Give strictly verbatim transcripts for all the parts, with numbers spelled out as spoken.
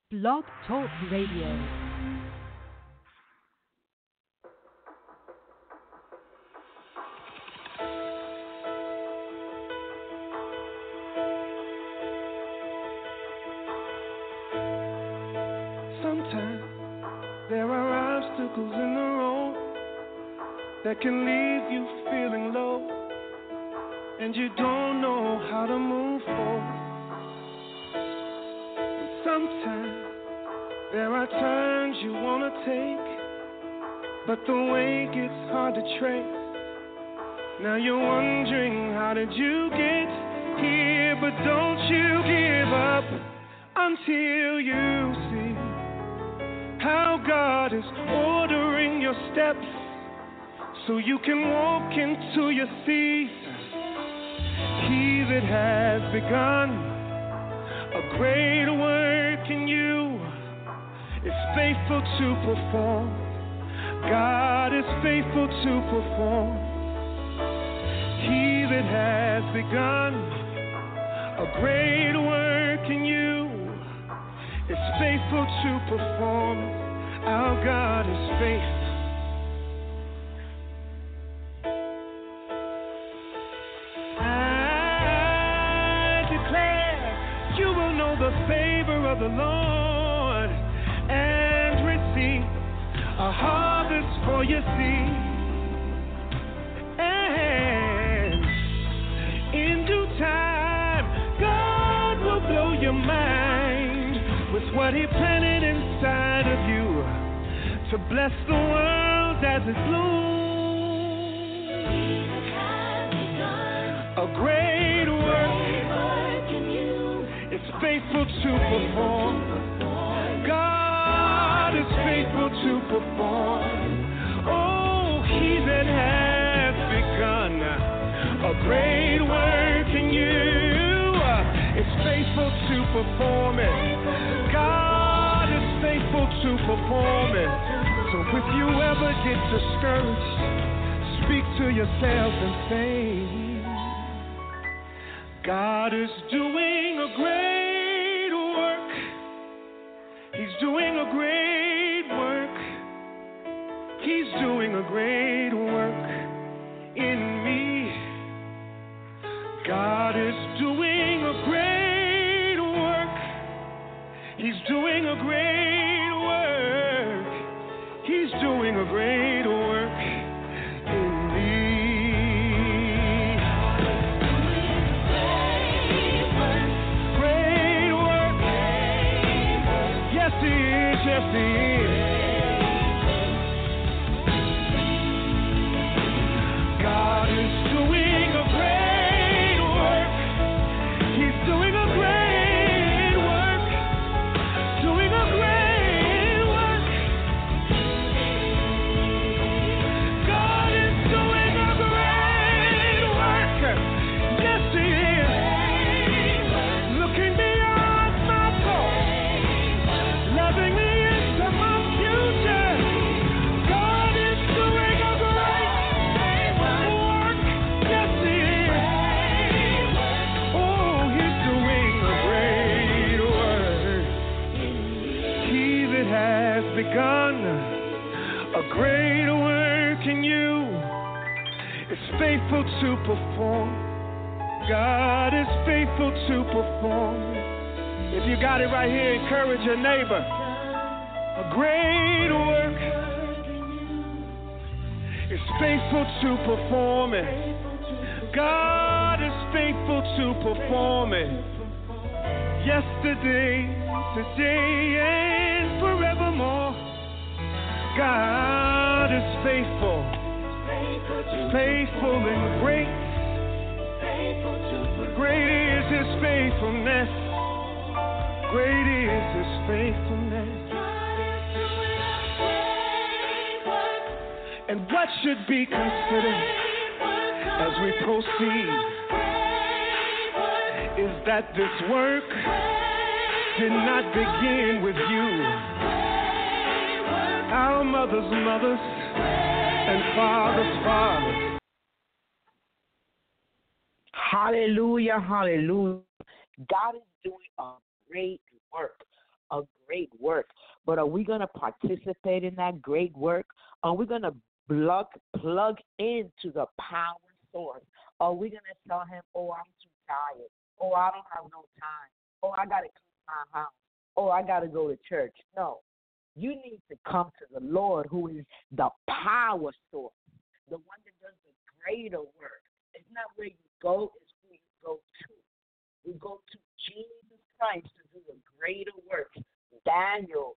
Blog Talk Radio. Sometimes there are obstacles in the road that can leave you feeling low, and you don't know how to move forward. And sometimes there are turns you want to take, but the way gets hard to trace. Now you're wondering, how did you get here? But don't you give up until you see how God is ordering your steps, so you can walk into your season. He that has begun a great work in you is faithful to perform. God is faithful to perform. He that has begun a great work in you is faithful to perform. Our God is faithful. I declare you will know the favor of the Lord and receive a harvest for your seed. And in due time, God will blow your mind with what He planted inside of you to bless the world as it blooms. A great work in you is faithful to perform. God is faithful to perform. Oh, He that has begun a great work in you is faithful to perform it. God is faithful to perform it. So if you ever get discouraged, speak to yourself and say, God is doing a great work. He's doing a great work. He's doing a great work in me. God is doing a great work. He's doing a great work. He's doing a great work in me. Great work. Yes, He is. Yes, He is. God is doing a great work. He's doing a great work. Doing a great work. God is doing a great work. Yes, He is. Looking beyond my faults, loving me into my future. God is doing a great work. Yes, He is. Oh, He's doing a great work. He that has begun a great work in you is faithful to perform. God is faithful to perform. If you got it right here, encourage your neighbor. A great work is faithful to perform it. God is faithful to perform it. Yesterday, today, and forevermore. God is faithful. Faithful and great. Great is His faithfulness. Great is His faithfulness. And what should be considered as we proceed is that this work did not begin with you. Our mothers' mothers and fathers' fathers. Hallelujah, hallelujah. God is doing a great work. a great work. But are we going to participate in that great work? Are we going to plug, plug into the power source? Are we going to tell him, oh, I'm too tired. Oh, I don't have no time. Oh, I got to clean my house. Oh, I got to go to church. No. You need to come to the Lord, who is the power source, the one that does the greater work. It's not where you go, it's who you go to. You go to Jesus Christ to do the greater work. Daniel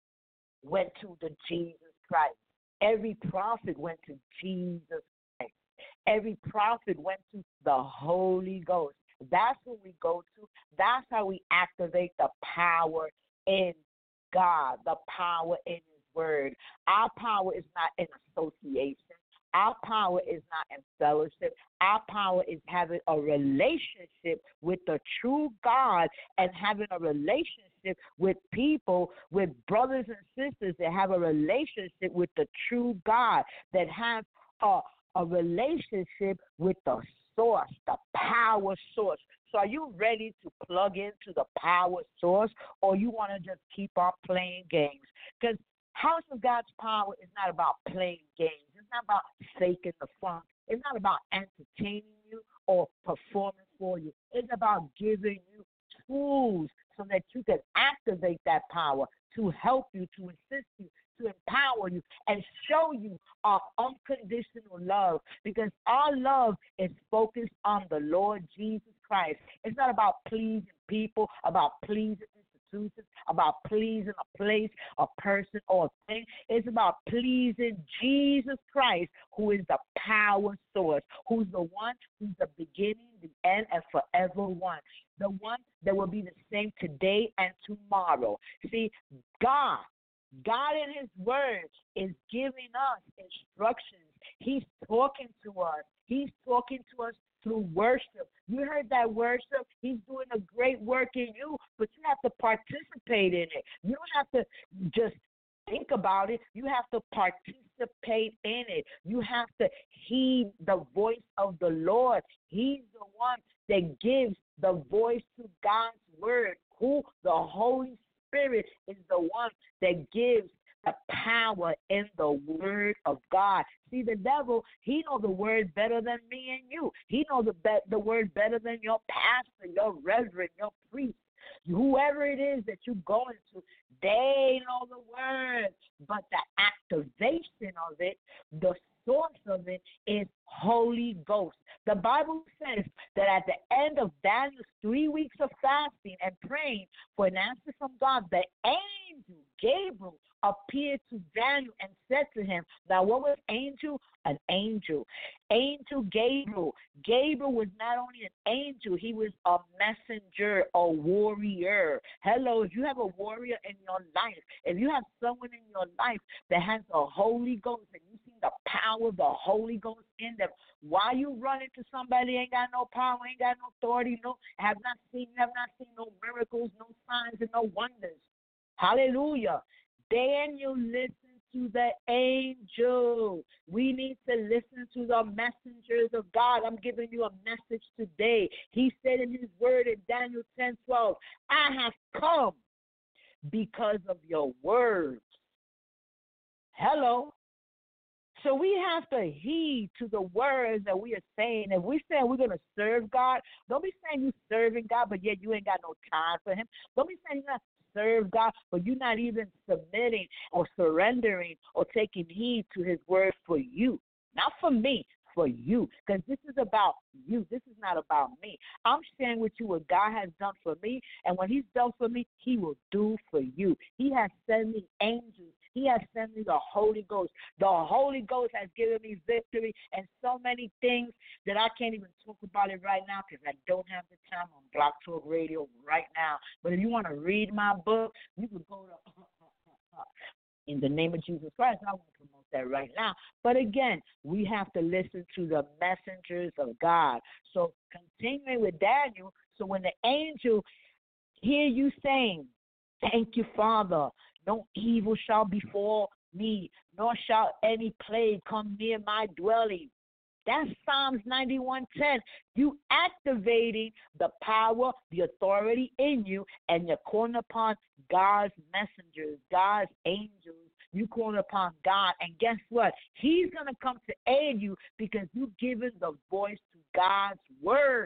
went to the Jesus Christ. Every prophet went to Jesus Christ. Every prophet went to the Holy Ghost. That's who we go to. That's how we activate the power in God, the power in his word. Our power is not in association. Our power is not in fellowship. Our power is having a relationship with the true God and having a relationship with people, with brothers and sisters that have a relationship with the true God, that have a, a relationship with the source, the power source. So are you ready to plug into the power source, or you want to just keep on playing games? Because House of God's power is not about playing games. It's not about faking the funk. It's not about entertaining you or performing for you. It's about giving you tools so that you can activate that power to help you, to assist you, to empower you, and show you our unconditional love, because our love is focused on the Lord Jesus Christ. It's not about pleasing people, about pleasing institutions, about pleasing a place, a person, or a thing. It's about pleasing Jesus Christ, who is the power source, who's the one who's the beginning, the end, and forever one. The one that will be the same today and tomorrow. See, God, God in his word is giving us instructions. He's talking to us. He's talking to us through worship. You heard that worship? He's doing a great work in you, but you have to participate in it. You don't have to just think about it. You have to participate in it. You have to heed the voice of the Lord. He's the one that gives the voice to God's word, who the Holy Spirit is the one that gives the power in the word of God. See, the devil, he knows the word better than me and you. He knows the, be- the word better than your pastor, your reverend, your priest. Whoever it is that you're going to, they know the word. But the activation of it, the source of it, is Holy Ghost. The Bible says that at the end of Daniel's three weeks of fasting and praying for an answer from God, the angel Gabriel appeared to Daniel and said to him, now what was angel? An angel. Angel Gabriel. Gabriel was not only an angel, he was a messenger, a warrior. Hello, if you have a warrior in your life, if you have someone in your life that has the Holy Ghost and you see the power of the Holy Ghost in them, why you run into somebody ain't got no power, ain't got no authority, no have not seen, have not seen no miracles, no signs, and no wonders. Hallelujah. Daniel listened to the angel. We need to listen to the messengers of God. I'm giving you a message today. He said in his word in Daniel ten twelve, I have come because of your words. Hello. So we have to heed to the words that we are saying. If we're saying we're going to serve God, don't be saying you're serving God, but yet you ain't got no time for him. Don't be saying you're not serve God, but you're not even submitting or surrendering or taking heed to his word for you. Not for me, for you. Because this is about you. This is not about me. I'm sharing with you what God has done for me, and when he's done for me, he will do for you. He has sent me angels. He has sent me the Holy Ghost. The Holy Ghost has given me victory and so many things that I can't even talk about it right now because I don't have the time on Block Talk Radio right now. But if you want to read my book, you can go to in the name of Jesus Christ. I won't promote that right now. But again, we have to listen to the messengers of God. So continuing with Daniel, so when the angel hear you saying, thank you, Father, no evil shall befall me, nor shall any plague come near my dwelling. That's Psalms ninety-one ten. You activating the power, the authority in you, and you're calling upon God's messengers, God's angels. You call upon God, and guess what? He's going to come to aid you because you've given the voice to God's word.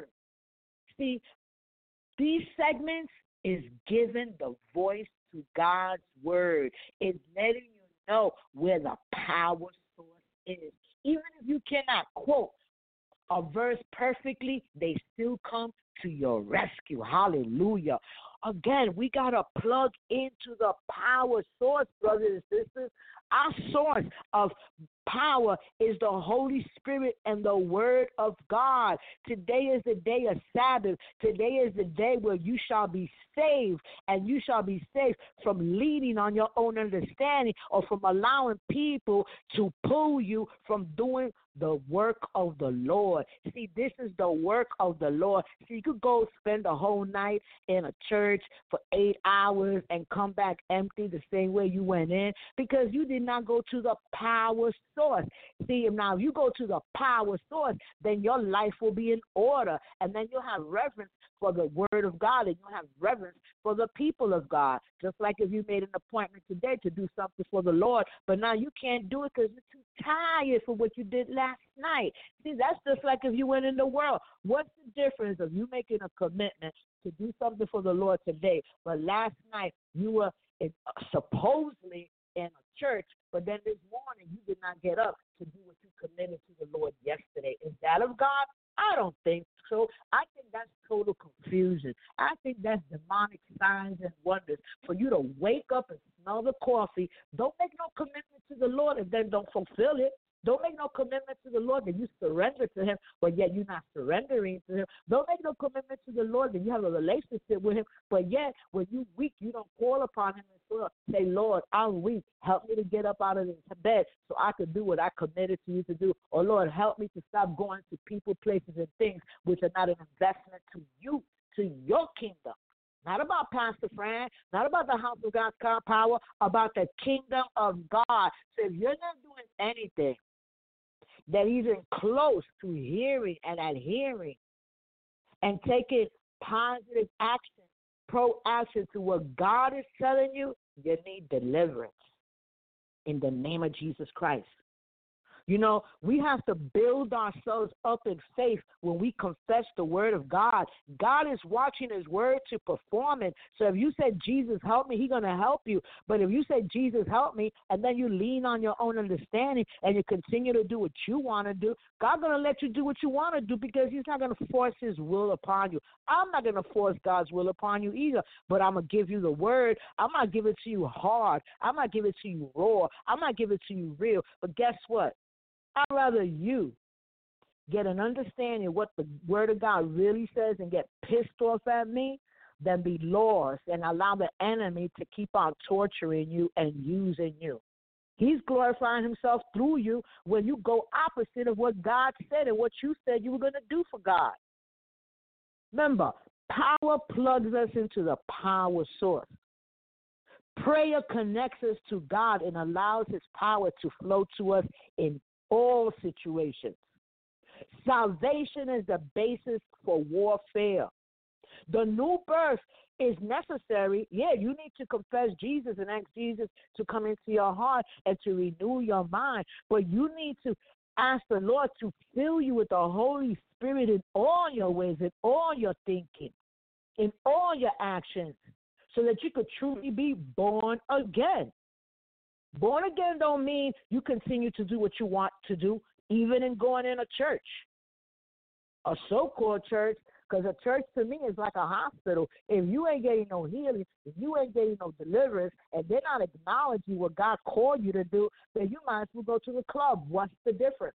See, these segments is giving the voice to God's word. It's letting you know where the power source is. Even if you cannot quote a verse perfectly, they still come to your rescue. Hallelujah. Again, we got to plug into the power source, brothers and sisters. Our source of power is the Holy Spirit and the Word of God. Today is the day of Sabbath. Today is the day where you shall be saved, and you shall be saved from leaning on your own understanding or from allowing people to pull you from doing the work of the Lord. See, this is the work of the Lord. See, you could go spend a whole night in a church for eight hours and come back empty the same way you went in because you did not go to the power source. See, now if you go to the power source, then your life will be in order, and then you'll have reverence for the word of God, and you'll have reverence for the people of God. Just like if you made an appointment today to do something for the Lord, but now you can't do it because you're too tired for what you did last night. See, that's just like if you went in the world. What's the difference of you making a commitment to do something for the Lord today, but last night you were in, uh, supposedly in a church, but then this morning you did not get up to do what you committed to the Lord yesterday? Is that of God? I don't think so. I think that's total confusion. I think that's demonic signs and wonders for you to wake up and smell the coffee. Don't make no commitment to the Lord and then don't fulfill it. Don't make no commitment to the Lord that you surrender to him, but yet you're not surrendering to him. Don't make no commitment to the Lord that you have a relationship with him, but yet when you're weak, you don't call upon him and say, Lord, I'm weak. Help me to get up out of the bed so I can do what I committed to you to do. Or, Lord, help me to stop going to people, places, and things which are not an investment to you, to your kingdom. Not about Pastor Fran, not about the house of God's power, about the kingdom of God. So if you're not doing anything that even close to hearing and adhering and taking positive action, pro-action to what God is telling you, you need deliverance in the name of Jesus Christ. You know, we have to build ourselves up in faith when we confess the word of God. God is watching his word to perform it. So if you say, Jesus, help me, he's going to help you. But if you say, Jesus, help me, and then you lean on your own understanding and you continue to do what you want to do, God's going to let you do what you want to do because he's not going to force his will upon you. I'm not going to force God's will upon you either, but I'm going to give you the word. I'm not give it to you hard. I'm not give it to you raw. I'm not give it to you real. But guess what? I'd rather you get an understanding of what the word of God really says and get pissed off at me than be lost and allow the enemy to keep on torturing you and using you. He's glorifying himself through you when you go opposite of what God said and what you said you were going to do for God. Remember, power plugs us into the power source. Prayer connects us to God and allows his power to flow to us in all situations. Salvation is the basis for warfare. The new birth is necessary. Yeah, you need to confess Jesus and ask Jesus to come into your heart and to renew your mind. But you need to ask the Lord to fill you with the Holy Spirit in all your ways, in all your thinking, in all your actions, so that you could truly be born again. Born again don't mean you continue to do what you want to do, even in going in a church, a so-called church, because a church to me is like a hospital. If you ain't getting no healing, if you ain't getting no deliverance, and they're not acknowledging what God called you to do, then you might as well go to the club. What's the difference?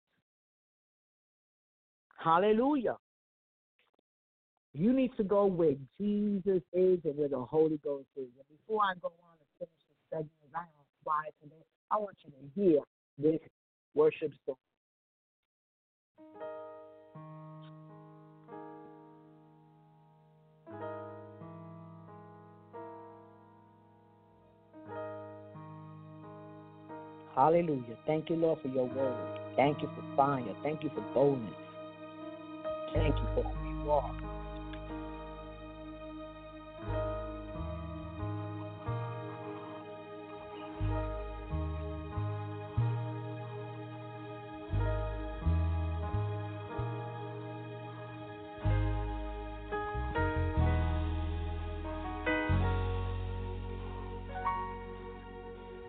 Hallelujah. You need to go where Jesus is and where the Holy Ghost is. And before I go on and finish this segment, I am quiet today. I want you to hear this worship song. Hallelujah. Thank you, Lord, for your word. Thank you for fire. Thank you for boldness. Thank you for who you are.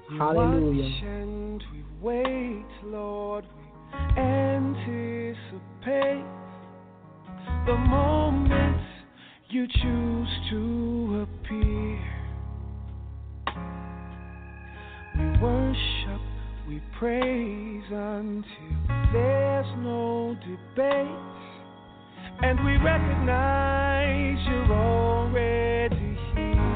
We Hallelujah. watch and we wait, Lord, we anticipate the moment you choose to appear. We worship, we praise until there's no debate, and we recognize you're already here.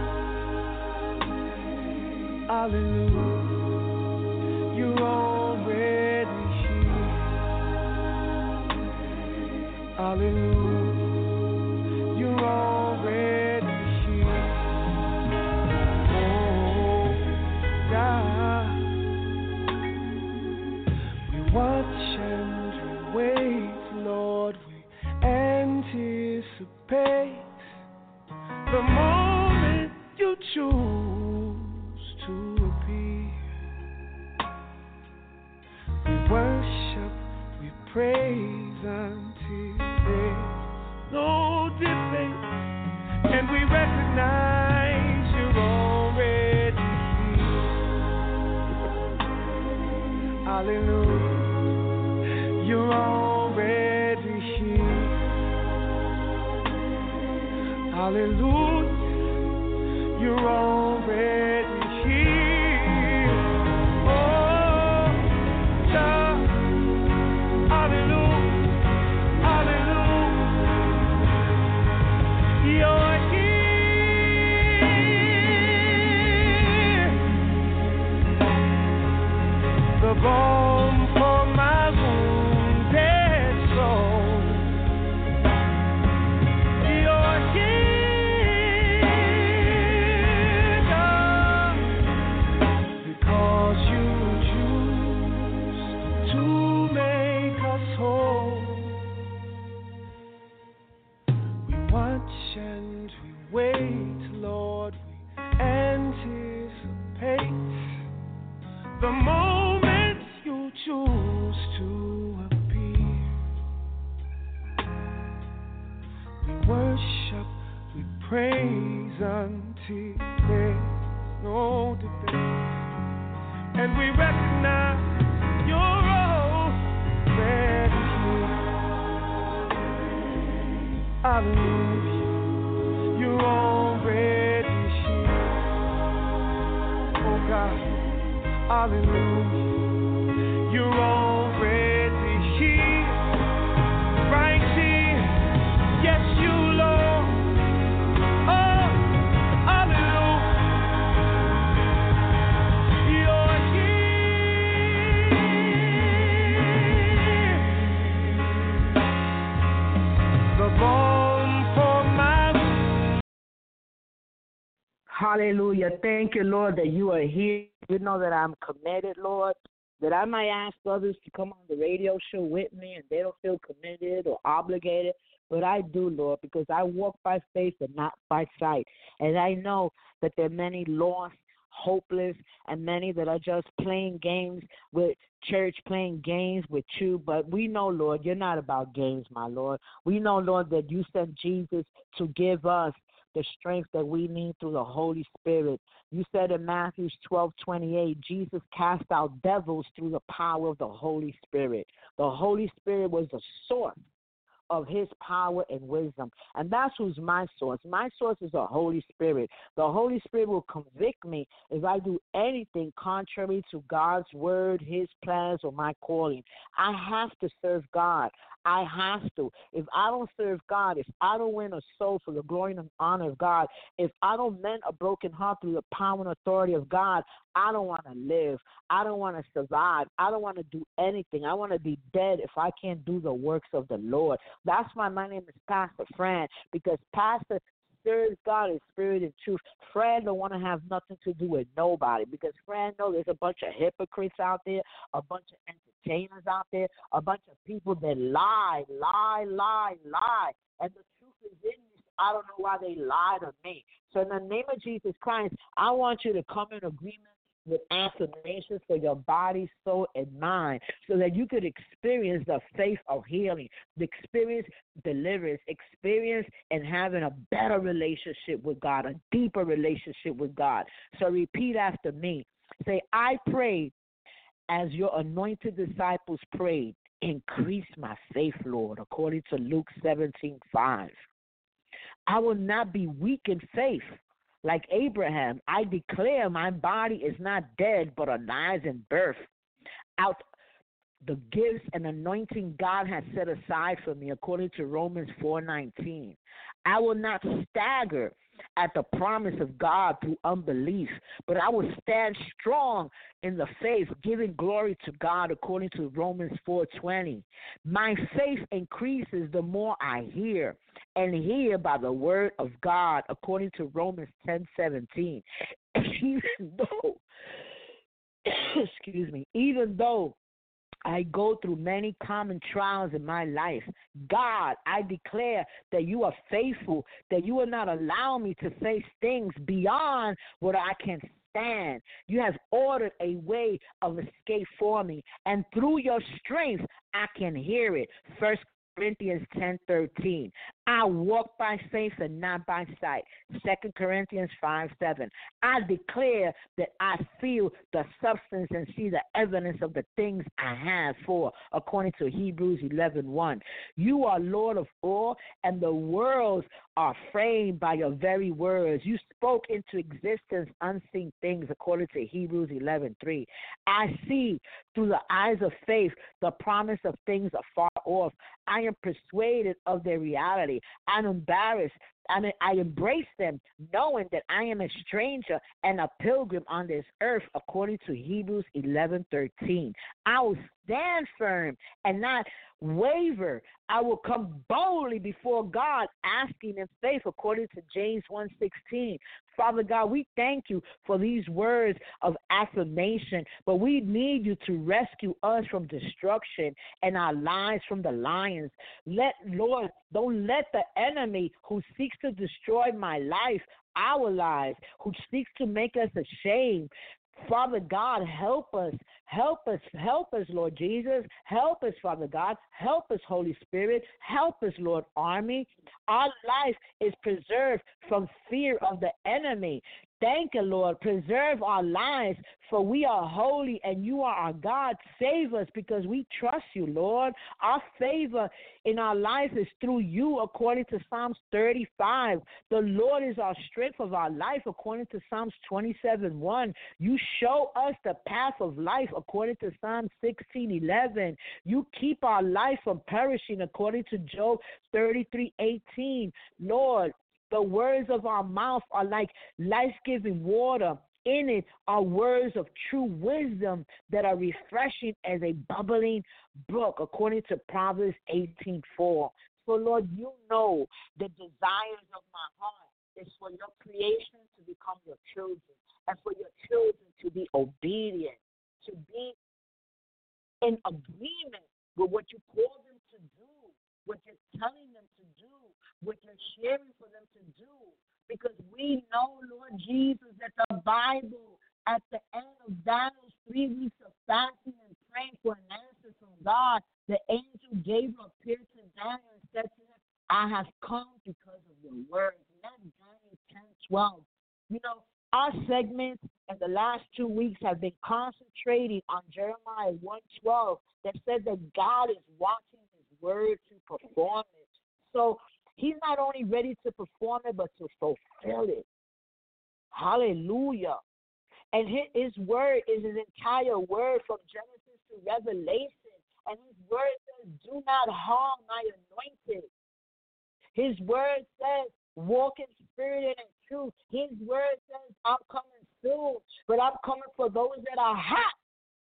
Hallelujah, you're already here. Hallelujah, you're already here. Oh, God. We watch and we wait, Lord, we anticipate the moment you choose to appear. We worship, we praise until there's no debate, and we recognize you're already here. Hallelujah, you're already here. Hallelujah, you're already here. Oh, God. Hallelujah, hallelujah, you're here. The balm for my wounded soul. You're here, God, because you choose to make us whole. We watch and we wait, Lord, we anticipate the moment you choose to appear. We worship, we praise until there's no debate, and we recognize you're already here. Hallelujah, you're already here. Oh God. Hallelujah, you're already here, right here. Yes, you, Lord. Oh, hallelujah, you're here. The balm for my. Hallelujah. Thank you, Lord, that you are here. You know that I'm committed, Lord, that I might ask others to come on the radio show with me and they don't feel committed or obligated. But I do, Lord, because I walk by faith and not by sight. And I know that there are many lost, hopeless, and many that are just playing games with church, playing games with you. But we know, Lord, you're not about games, my Lord. We know, Lord, that you sent Jesus to give us the strength that we need through the Holy Spirit. You said in Matthew twelve twenty-eight, Jesus cast out devils through the power of the Holy Spirit. The Holy Spirit was the source of his power and wisdom. And that's who's my source. My source is the Holy Spirit. The Holy Spirit will convict me if I do anything contrary to God's word, his plans, or my calling. I have to serve God. I have to. If I don't serve God, if I don't win a soul for the glory and honor of God, if I don't mend a broken heart through the power and authority of God, I don't want to live. I don't want to survive. I don't want to do anything. I want to be dead if I can't do the works of the Lord. That's why my name is Pastor Fran, because Pastor serves God in spirit and truth. Fran don't want to have nothing to do with nobody, because Fran knows there's a bunch of hypocrites out there, a bunch of entertainers out there, a bunch of people that lie, lie, lie, lie. And the truth is in you. I don't know why they lied on me. So in the name of Jesus Christ, I want you to come in agreement with affirmations for your body, soul, and mind, so that you could experience the faith of healing, the experience deliverance, experience and having a better relationship with God, a deeper relationship with God. So repeat after me. Say, I pray as your anointed disciples prayed, increase my faith, Lord, according to Luke seventeen five. I will not be weak in faith. Like Abraham, I declare my body is not dead, but alive in birth. Out the gifts and anointing God has set aside for me, according to Romans four nineteen. I will not stagger at the promise of God through unbelief, but I will stand strong in the faith, giving glory to God, according to Romans four twenty. My faith increases the more I hear, and hear by the word of God, according to Romans ten seventeen. Even though, excuse me, even though I go through many common trials in my life, God, I declare that you are faithful, that you will not allow me to face things beyond what I can stand. You have ordered a way of escape for me, and through your strength, I can hear it. First Corinthians ten thirteen. I walk by faith and not by sight. Second Corinthians five seven. I declare that I feel the substance and see the evidence of the things I have for, according to Hebrews eleven one. You are Lord of all, and the worlds are framed by your very words. You spoke into existence unseen things, according to Hebrews eleven three. I see through the eyes of faith the promise of things afar off. I am persuaded of their reality. I'm embarrassed. I mean, I embrace them, knowing that I am a stranger and a pilgrim on this earth, according to Hebrews eleven thirteen. I will stand firm and not waver. I will come boldly before God, asking in faith, according to James one sixteen. Father God, we thank you for these words of affirmation, but we need you to rescue us from destruction and our lives from the lions. Let, Lord, don't let the enemy who seeks to destroy my life, our lives, who seeks to make us ashamed, Father God, help us, help us, help us, Lord Jesus, help us, Father God, help us, Holy Spirit, help us, Lord Army. Our life is preserved from fear of the enemy. Thank you, Lord. Preserve our lives, for we are holy and you are our God. Save us because we trust you, Lord. Our favor in our life is through you, according to Psalms thirty-five. The Lord is our strength of our life, according to Psalms twenty-seven one. You show us the path of life, according to Psalm sixteen eleven. You keep our life from perishing, according to Job thirty-three eighteen. Lord, the words of our mouth are like life-giving water. In it are words of true wisdom that are refreshing as a bubbling brook, according to Proverbs eighteen four. So, Lord, you know the desires of my heart is for your creation to become your children, and for your children to be obedient, to be in agreement with what you call them to do, what you're telling them to do, what you're sharing for them to do. Because we know, Lord Jesus, that the Bible, at the end of Daniel's three weeks of fasting and praying for an answer from God, the angel Gabriel appeared to Daniel and said to him, I have come because of your words. And that's Daniel ten twelve. You know, our segments in the last two weeks have been concentrating on Jeremiah one twelve that said that God is watching his word to perform it. So he's not only ready to perform it, but to fulfill it. Hallelujah. And his word is his entire word from Genesis to Revelation. And his word says, do not harm my anointed. His word says, walk in spirit and in truth. His word says, I'm coming soon, but I'm coming for those that are hot.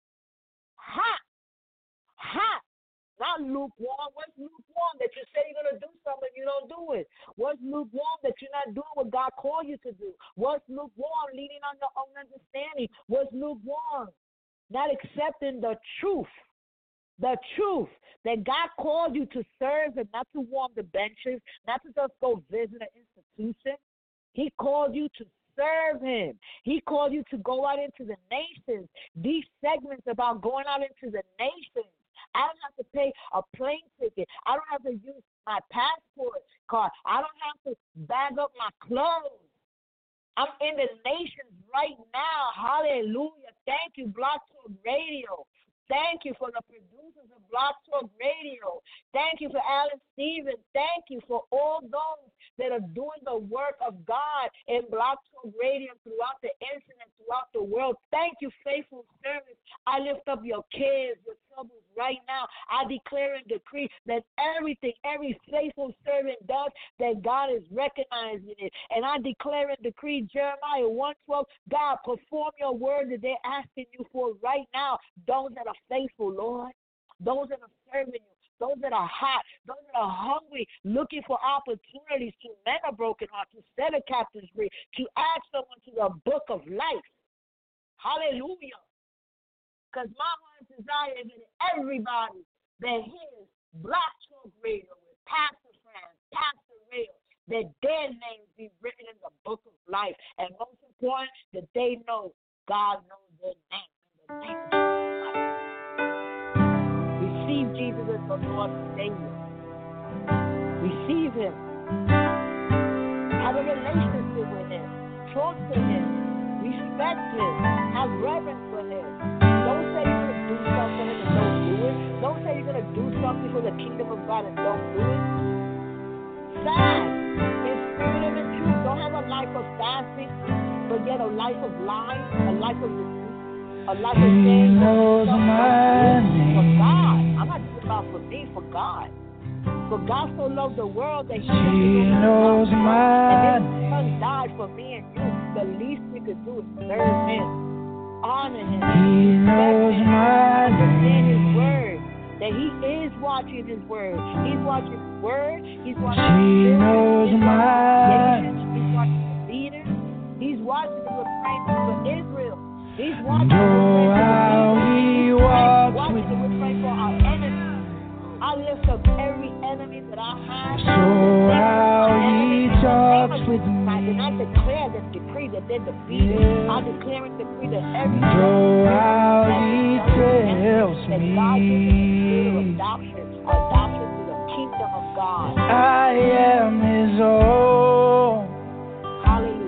Hot. Hot. Not lukewarm. What's lukewarm? That you say you're going to do something, you don't do it. What's lukewarm? That you're not doing what God called you to do. What's lukewarm? Leading on your own understanding. What's lukewarm? Not accepting the truth. The truth that God called you to serve and not to warm the benches, not to just go visit an institution. He called you to serve him. He called you to go out into the nations. These segments about going out into the nations. I don't have to pay a plane ticket. I don't have to use my passport card. I don't have to bag up my clothes. I'm in the nations right now. Hallelujah. Thank you, Block Talk Radio. Thank you for the producers of Block Talk Radio. Thank you for Alan Stevens. Thank you for all those that are doing the work of God in Block Talk Radio throughout the internet, throughout the world. Thank you, faithful servants. I lift up your kids, your troubles right now. I declare and decree that everything, every faithful servant does, that God is recognizing it. And I declare and decree Jeremiah one twelve, God, perform your word that they're asking you for right now. Those that are faithful, Lord, those that are serving you, those that are hot, those that are hungry, looking for opportunities to mend a broken heart, to set a captive free, to add someone to the book of life. Hallelujah. Because my heart's desire is that everybody that hears Block Talk Radio with Pastor Fran, Pastor Rail, that their names be written in the book of life. And most important, that they know God knows their name. In the name of Jesus. Receive Jesus as the Lord and Savior. Receive Him. Have a relationship with Him. Talk to Him. Respect Him. Have reverence for Him. Don't say you're going to do something and don't do it. Don't say you're going to do something for the kingdom of God and don't do it. Fast in spirit and in truth. Don't have a life of fasting, but yet a life of lying, a life of deceit, a life of saying for God. I'm not talking about for me, for God. For God so loved the world that He knows my name. And His Son died for me and you. The least we could do is serve Him, honor Him, He knows Him, understand His word. That He is watching His word. He's watching His word. He's watching His knows He's watching His He's watching the leaders. He's watching the praying for Israel. He's watching oh, how He walks watching with we're praying for our enemies. I lift up every enemy that I have. So how He talks with me. And I declare this decree that they're defeated. Yeah. I declare and decree that every so how He tells me that God gives us a spirit of adoption, adoption to the kingdom of God. I am His own. Hallelujah.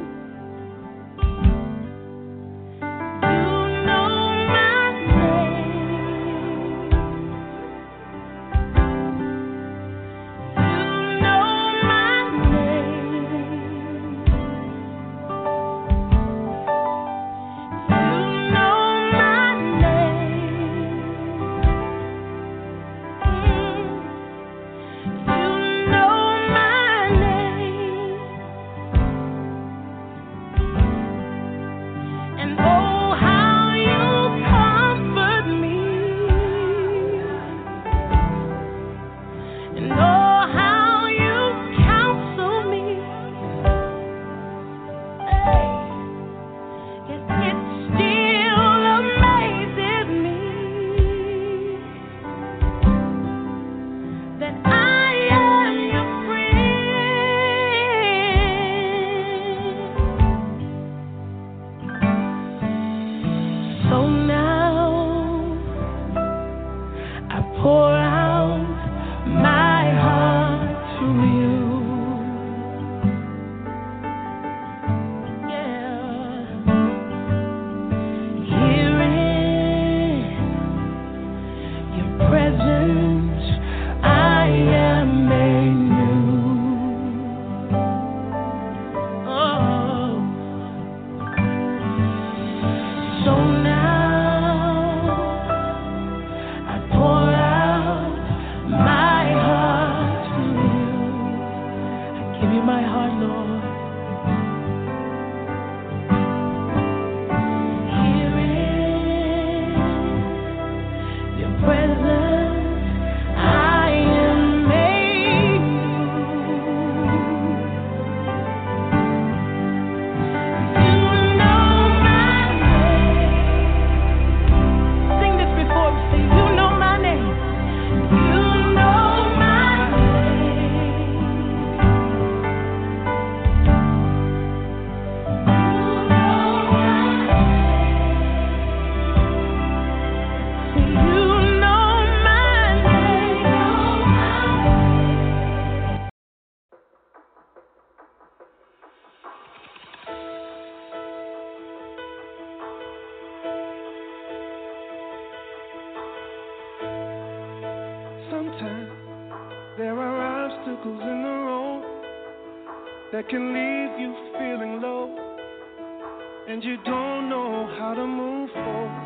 that can leave you feeling low, and you don't know how to move forward.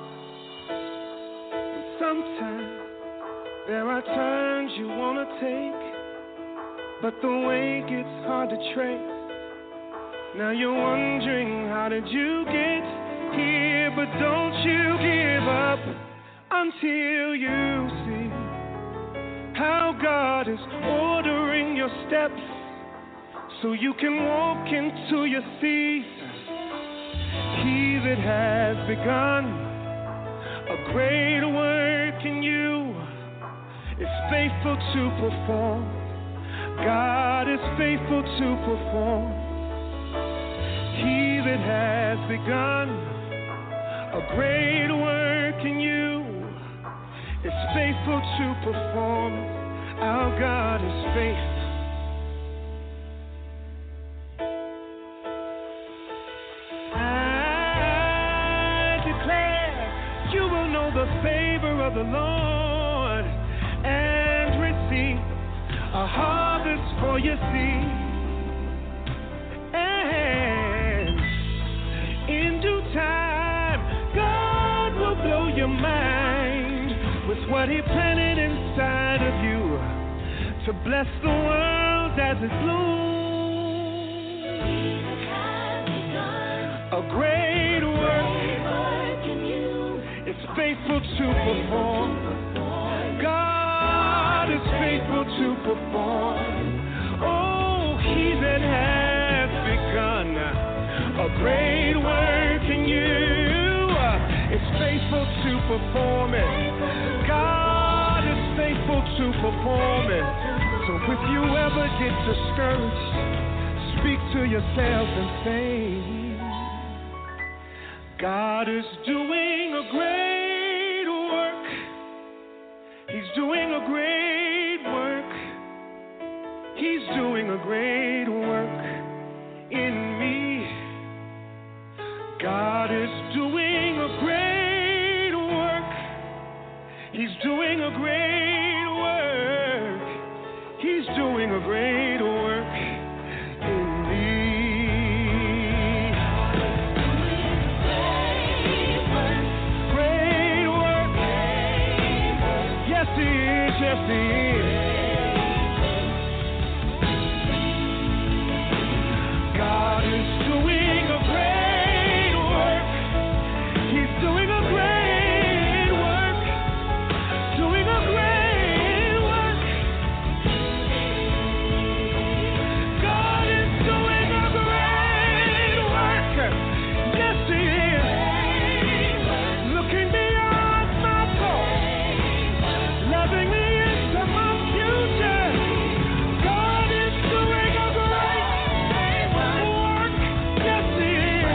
Sometimes there are turns you wanna take, but the way gets hard to trace. Now you're wondering, how did you get here? But don't you give up until you see how God is ordering your steps, so you can walk into your season. He that has begun a great work in you is faithful to perform. God is faithful to perform. He that has begun a great work in you is faithful to perform. Our God is faithful. I declare you will know the favor of the Lord and receive a harvest for your seed. And in due time, God will blow your mind with what He planted inside of you to bless the world as it blooms. A great work in you. It's faithful to perform. God is faithful to perform. Oh, He that has begun a great work in you is faithful to perform it. God is faithful to perform it. So if you ever get discouraged, speak to yourself and say, God is doing a great work. He's doing a great work. He's doing a great work in me. God is doing a great work. He's doing a great work. He's doing a great work in me. Great work. Yes, He is. Yes, He is. God is doing a great work. He's doing a great work. Doing a great work. God is doing a great work. Yes, He is. Looking beyond my faults, loving me into my future. God is doing a great work. Yes, He is.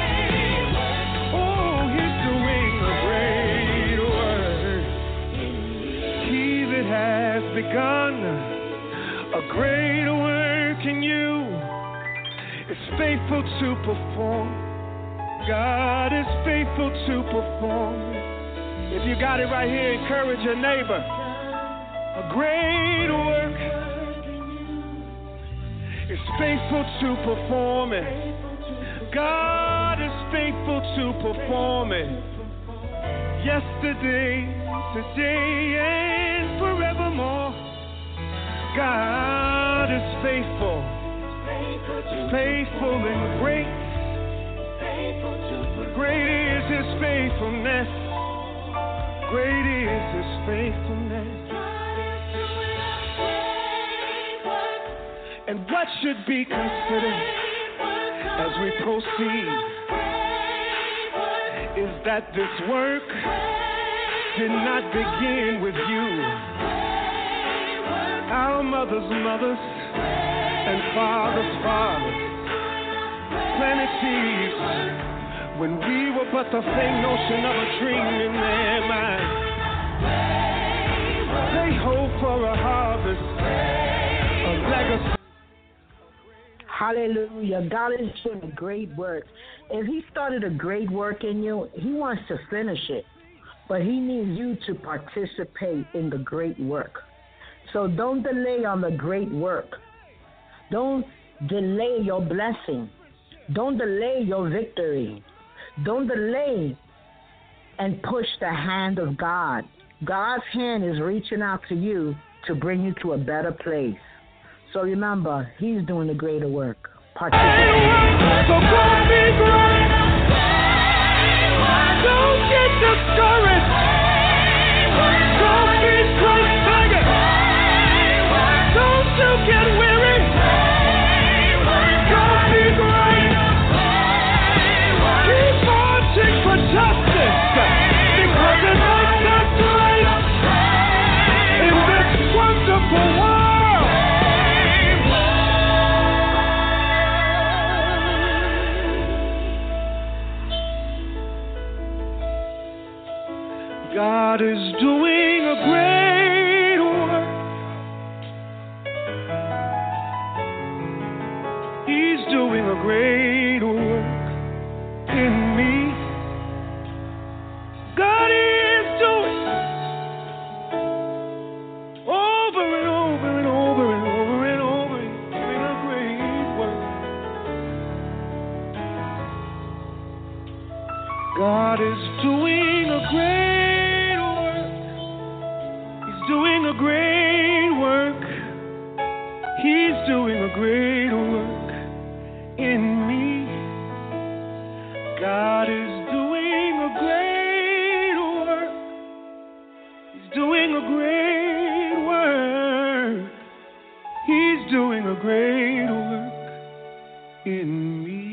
Oh, He's doing a great work. He that has begun a great work in you is faithful to perform. God is faithful to perform. If you got it right here, encourage your neighbor. A great work is faithful to perform it. God is faithful to perform it. Yesterday, today, and forevermore. God is faithful. Faithful and great. Great is His faithfulness. Great is His faithfulness. And what should be considered as we proceed is that this work did not begin with you. Our mothers' mothers and fathers' fathers planted seeds when we were but the faint notion of a dream in their mind. They hope for a harvest, a legacy. Hallelujah. God is doing a great work. If He started a great work in you, He wants to finish it. But He needs you to participate in the great work. So don't delay on the great work. Don't delay your blessing. Don't delay your victory. Don't delay and push the hand of God. God's hand is reaching out to you to bring you to a better place. So remember, He's doing the greater work. Participate. So don't be great. Don't get discouraged. Don't be cross-legged. Don't you get weary. Don't be great. Keep marching for justice, because it makes us great in this wonderful world. God is doing a great work. He's doing a great work in me. God is doing over and over and over and over and over. He's doing a great work. God is doing a great doing a great work. He's doing a great work in me. God is doing a great work. He's doing a great work. He's doing a great work in me.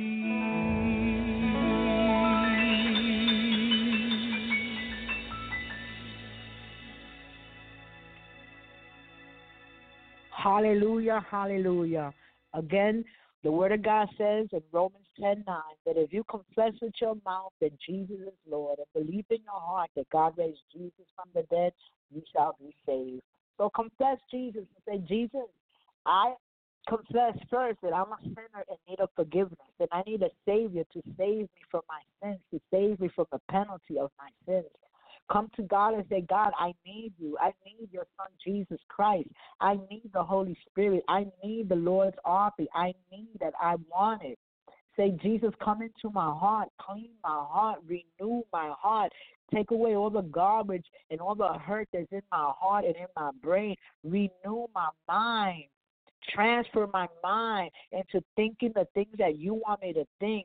Hallelujah, hallelujah. Again, the Word of God says in Romans ten nine that if you confess with your mouth that Jesus is Lord and believe in your heart that God raised Jesus from the dead, you shall be saved. So confess Jesus and say, Jesus, I confess first that I'm a sinner in need of forgiveness, and I need a Savior to save me from my sins, to save me from the penalty of my sins. Come to God and say, God, I need you. I need your Son, Jesus Christ. I need the Holy Spirit. I need the Lord's army. I need it. I want it. Say, Jesus, come into my heart. Clean my heart. Renew my heart. Take away all the garbage and all the hurt that's in my heart and in my brain. Renew my mind. Transfer my mind into thinking the things that you want me to think.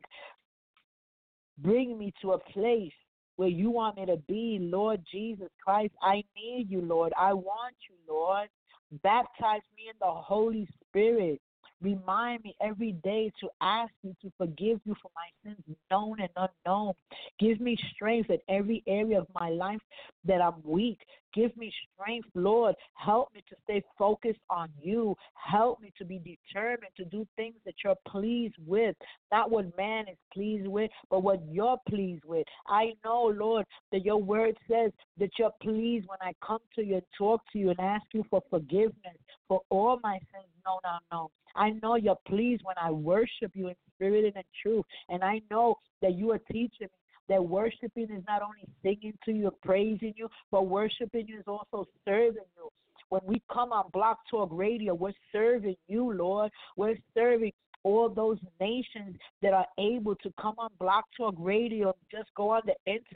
Bring me to a place where you want me to be, Lord Jesus Christ. I need you, Lord. I want you, Lord. Baptize me in the Holy Spirit. Remind me every day to ask you to forgive you for my sins, known and unknown. Give me strength in every area of my life that I'm weak. Give me strength, Lord. Help me to stay focused on you. Help me to be determined to do things that you're pleased with. Not what man is pleased with, but what you're pleased with. I know, Lord, that your word says that you're pleased when I come to you and talk to you and ask you for forgiveness for all my sins, known and unknown. I know you're pleased when I worship you in spirit and in truth. And I know that you are teaching me that worshiping is not only singing to you, praising you, but worshiping you is also serving you. When we come on Block Talk Radio, we're serving you, Lord. We're serving all those nations that are able to come on Block Talk Radio and just go on the internet